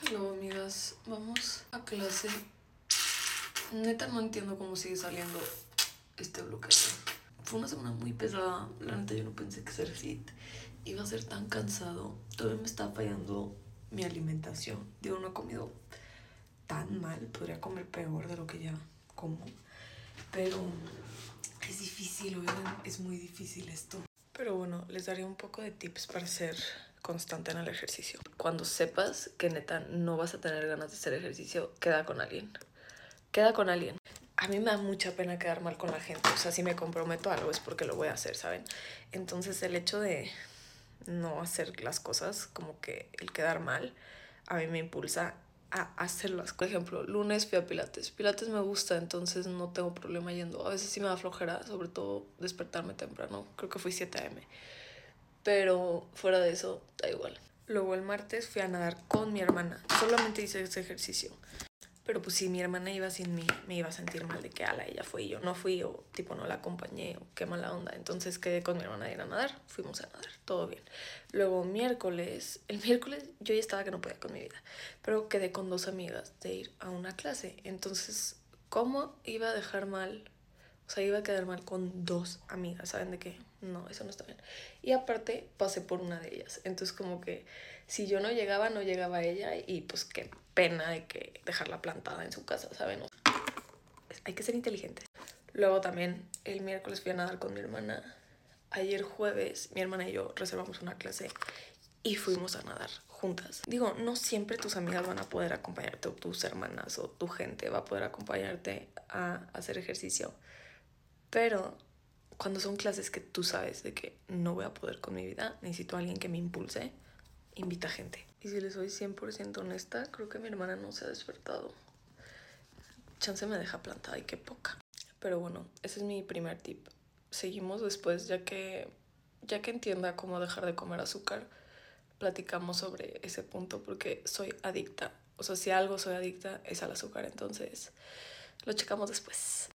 Hello, amigas, vamos a clase. Neta no entiendo cómo sigue saliendo este bloqueo. Fue una semana muy pesada. La neta yo no pensé que ser fit iba a ser tan cansado. Todavía me está fallando mi alimentación. Digo, no he comido tan mal. Podría comer peor de lo que ya como. Pero es difícil, oigan, es muy difícil esto. Pero bueno, les daré un poco de tips para ser constante en el ejercicio. Cuando sepas que neta no vas a tener ganas de hacer ejercicio, queda con alguien. Queda con alguien. A mí me da mucha pena quedar mal con la gente. O sea, si me comprometo a algo es porque lo voy a hacer, ¿saben? Entonces el hecho de no hacer las cosas, como que el quedar mal, a mí me impulsa a hacerlas. Por ejemplo, lunes fui a Pilates. Pilates me gusta, entonces no tengo problema yendo. A veces sí me da flojera, sobre todo despertarme temprano. Creo que fui 7 a.m. Pero fuera de eso, da igual. Luego el martes fui a nadar con mi hermana. Solamente hice ese ejercicio. Pero pues si mi hermana iba sin mí, me iba a sentir mal de que ella fue y yo no fui, o tipo no la acompañé, o qué mala onda. Entonces quedé con mi hermana a ir a nadar, fuimos a nadar, todo bien. Luego el miércoles yo ya estaba que no podía con mi vida, pero quedé con 2 amigas de ir a una clase. Entonces, ¿cómo iba a dejar mal? O sea, iba a quedar mal con 2 amigas, ¿saben de qué? No, eso no está bien. Y aparte, pasé por una de ellas. Entonces, como que si yo no llegaba ella, y pues qué pena de que dejarla plantada en su casa, ¿saben? Hay que ser inteligentes. Luego también el miércoles fui a nadar con mi hermana. Ayer jueves mi hermana y yo reservamos una clase y fuimos a nadar juntas. Digo, no siempre tus amigas van a poder acompañarte, o tus hermanas o tu gente va a poder acompañarte a hacer ejercicio. Pero cuando son clases que tú sabes de que no voy a poder con mi vida, necesito a alguien que me impulse, invita gente. Y si les soy 100% honesta, creo que mi hermana no se ha despertado. Chance me deja plantada y qué poca. Pero bueno, ese es mi primer tip. Seguimos después, ya que entienda cómo dejar de comer azúcar, platicamos sobre ese punto, porque soy adicta. O sea, si a algo soy adicta es al azúcar, entonces lo checamos después.